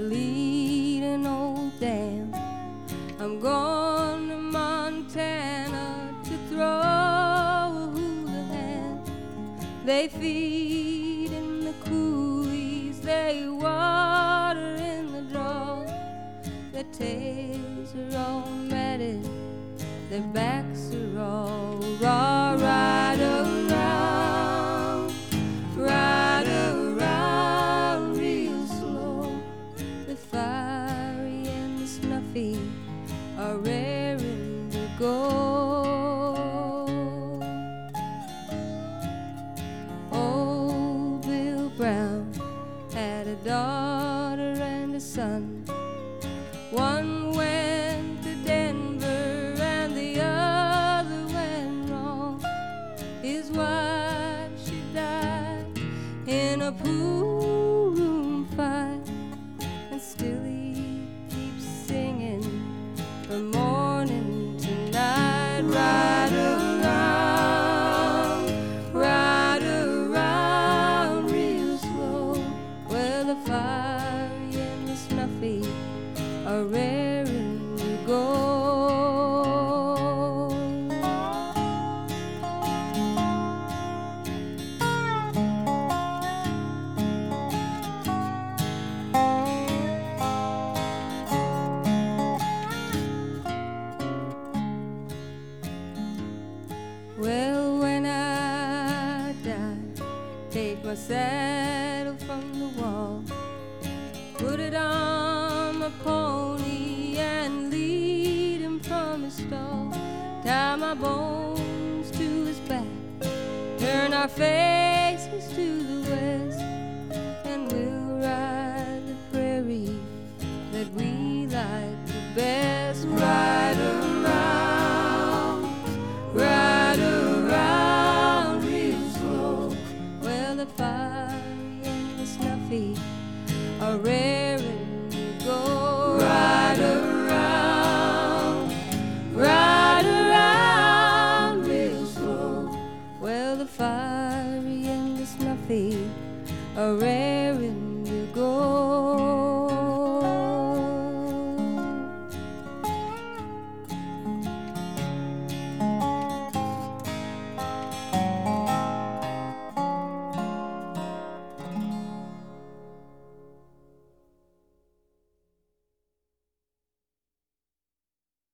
lead an old dam. I'm going to Montana to throw a hula hand. They feed in the coulees, they water in the draw. Their tails are all matted, their backs are all raw. Ride around real slow. The fiery and the snuffy are raring to go. Old Bill Brown had a daughter and a son. One went to Denver and the other went wrong. His wife, she died in a pool room fight, and still he keeps singing from morning to night. Ride around real slow, where the fiery and the snuffy are raring to go. Well, when I die, take my saddle from the wall, put it on my pony and lead him from his stall. Tie my bones to his back, turn our faces to the west, and we'll ride the prairie that we like the best. Ride around real slow, where the fiery and the snuffy are raring to go. Ride around real slow, where the fiery and the snuffy are raring